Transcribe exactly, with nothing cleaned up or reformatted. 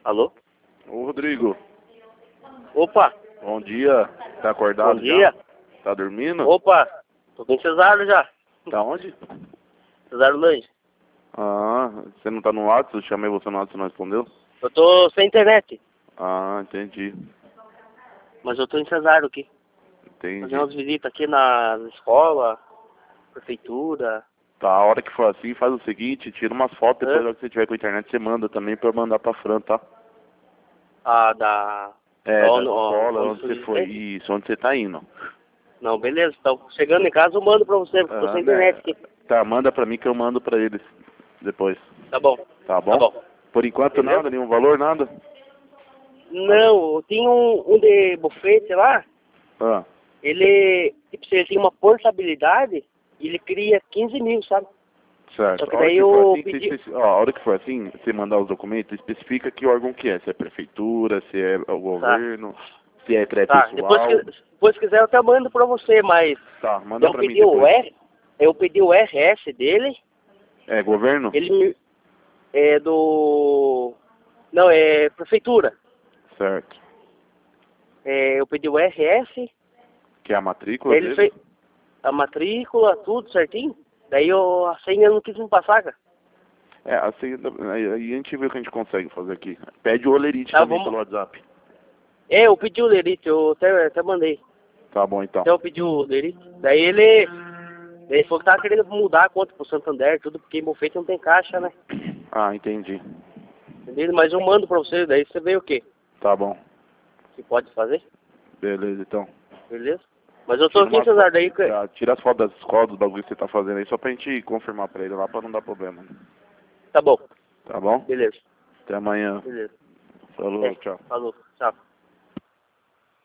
Alô? Ô Rodrigo, Opa, bom dia. Tá acordado bom dia. já? Tá dormindo? Opa, tô com o Cesário já. Tá onde? Cesário Lange. Ah, você não tá no WhatsApp? Eu chamei você no WhatsApp, você não respondeu? Eu tô sem internet, Ah, entendi. mas eu tô em Cesário aqui. Entendi. Fazendo umas visitas aqui na escola, prefeitura. Tá, a hora que for assim, faz o seguinte, tira umas fotos, depois Hã? na hora que você tiver com a internet, você manda também pra eu mandar pra Fran, tá? Ah, da... É, ó, da no- ó, escola, onde onde foi você foi. visitante? Isso, onde você tá indo. Não, beleza. Então, chegando em casa eu mando pra você, porque eu tô Ah, sem né? internet aqui. Tá, manda pra mim que eu mando pra eles depois. Tá bom, Tá bom? tá bom. Por enquanto Beleza? nada, nenhum valor, nada? Não, tem um, um de bufete lá, Ah, ele, tipo, ele tem uma portabilidade e ele cria quinze mil, sabe? certo. Só que A hora daí que for eu assim, você pedi... especi- ó, a hora que for assim, você mandar os documentos, especifica que órgão que é. Se é prefeitura, se é o Tá, governo, se é tá. Depois pré-pessoal. que depois quiser eu até mando pra você, mas Tá, manda eu pra mim pedi o depois. R, eu pedi o R S dele, É governo? ele me... é do... Não, é prefeitura. Certo. É, eu pedi o R S, Que é a matrícula daí ele dele? fez a matrícula, tudo certinho. Daí eu, a senha eu não quis me passar, cara. É, assim, aí aí a gente vê o que a gente consegue fazer aqui. Pede o olerite Tá, também vamos... pelo WhatsApp. É, eu pedi o Lerite, eu até, até mandei. Tá bom então. Até eu pedi o Lerite. Daí ele... Daí ele falou que tava querendo mudar a conta pro Santander, tudo, porque em Bofete não tem caixa, né? Ah, entendi. Entendeu? Mas eu mando pra você, daí você vê o quê? Tá bom. Que pode fazer, Beleza, então. beleza? Mas eu tô Tira, aqui, umas Cesar, fo- daí... que- tá, tira as fotos das escolas, dos bagulho que você tá fazendo aí, só pra gente confirmar pra ele lá, pra não dar problema. Né? Tá bom, Tá bom? beleza, Até amanhã. beleza. Falou, É, tchau. falou, tchau.